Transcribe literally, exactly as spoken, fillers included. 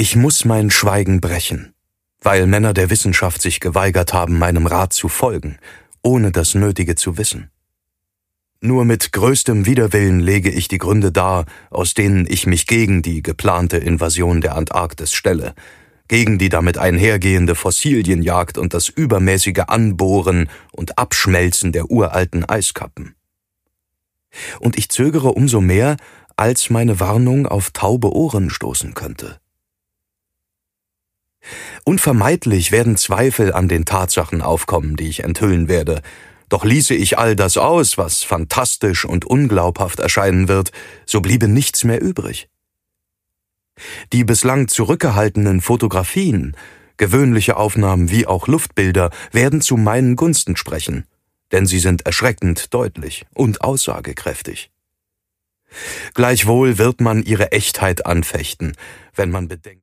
Ich muss mein Schweigen brechen, weil Männer der Wissenschaft sich geweigert haben, meinem Rat zu folgen, ohne das Nötige zu wissen. Nur mit größtem Widerwillen lege ich die Gründe dar, aus denen ich mich gegen die geplante Invasion der Antarktis stelle, gegen die damit einhergehende Fossilienjagd und das übermäßige Anbohren und Abschmelzen der uralten Eiskappen. Und ich zögere umso mehr, als meine Warnung auf taube Ohren stoßen könnte. Unvermeidlich werden Zweifel an den Tatsachen aufkommen, die ich enthüllen werde, doch ließe ich all das aus, was fantastisch und unglaubhaft erscheinen wird, so bliebe nichts mehr übrig. Die bislang zurückgehaltenen Fotografien, gewöhnliche Aufnahmen wie auch Luftbilder, werden zu meinen Gunsten sprechen, denn sie sind erschreckend deutlich und aussagekräftig. Gleichwohl wird man ihre Echtheit anfechten, wenn man bedenkt,